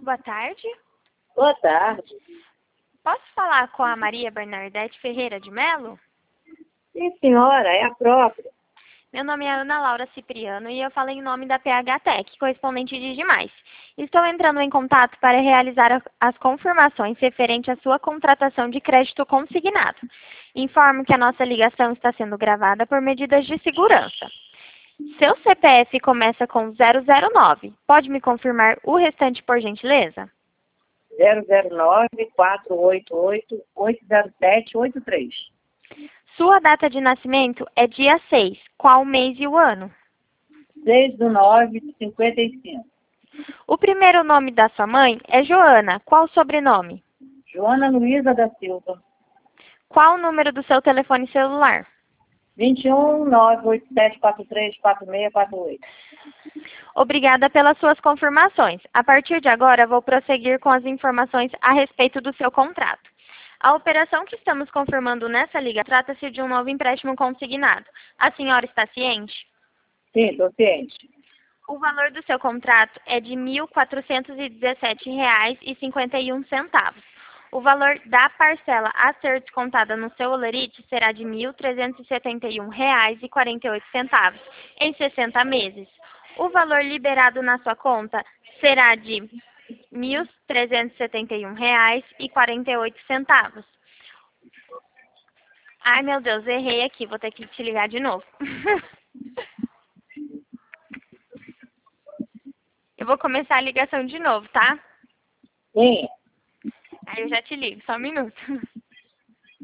boa tarde. Boa tarde. Posso falar com a Maria Bernadette Ferreira de Mello? Sim, senhora, é a própria. Meu nome é Ana Laura Cipriano e eu falo em nome da PH Tech, correspondente de Demais. Estou entrando em contato para realizar as confirmações referente à sua contratação de crédito consignado. Informo que a nossa ligação está sendo gravada por medidas de segurança. Seu CPF começa com 009. Pode me confirmar o restante, por gentileza? 009-488-807-83. Sua data de nascimento é dia 6. Qual mês e o ano? 6/9/55. O primeiro nome da sua mãe é Joana. Qual o sobrenome? Joana Luísa da Silva. Qual o número do seu telefone celular? 21-987-43-4648. Obrigada pelas suas confirmações. A partir de agora, vou prosseguir com as informações a respeito do seu contrato. A operação que estamos confirmando nessa liga trata-se de um novo empréstimo consignado. A senhora está ciente? Sim, estou ciente. O valor do seu contrato é de R$ 1.417,51. O valor da parcela a ser descontada no seu holerite será de R$ 1.371,48 em 60 meses. O valor liberado na sua conta será de R$ 1.371,48. Ai, meu Deus, errei aqui. Vou ter que te ligar de novo. Eu vou começar a ligação de novo, tá? Sim. Aí eu já te ligo, só um minuto.